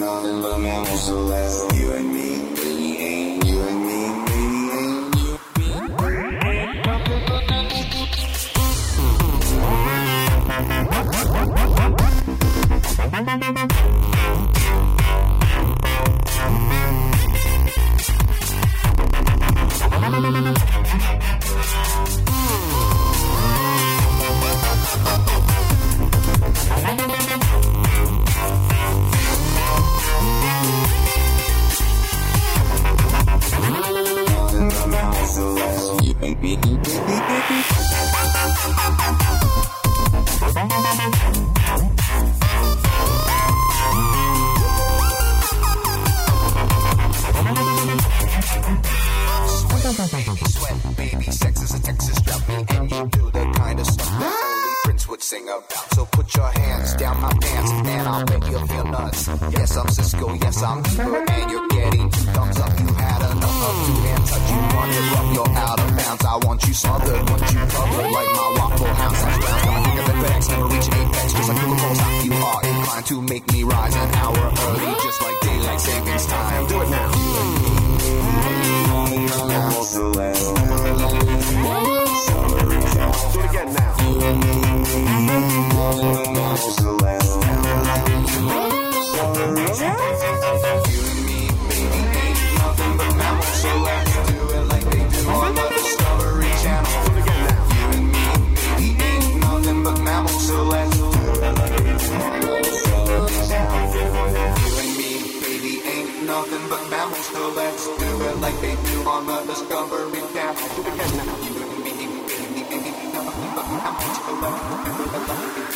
nothing but mammals, so let's you and me, really ain't you and me, really ain't you and me. Baby, sex is a Texas drought, me and you do the kind of stuff that only Prince would sing about. So put your hands down my pants, and I'll make you feel nuts. Yes, I'm Cisco, yes, I'm Bieber, and you're getting two thumbs up. You had enough of two-hand touch, you want it rough, you're out of bounds. I want you smothered, want you covered like my waffle house. I'm brown, gonna think of FedEx, never reach apex, just like glucose. You are inclined to make me rise an hour early, just like daylight savings time. Do it now. So let's do it again now. So let's you and me, baby, ain't nothing but mammals. So let's do it like they do on the Discovery Channel. Do it again now. You and me, baby, ain't nothing but mammals. So let's do it like they do on the Discovery Channel. You and me, baby, ain't nothing but mammals. So let's do it like they do on the Discovery Channel. Do it again now. You and me, baby, ain't nothing but mammals. So let's do it like they do.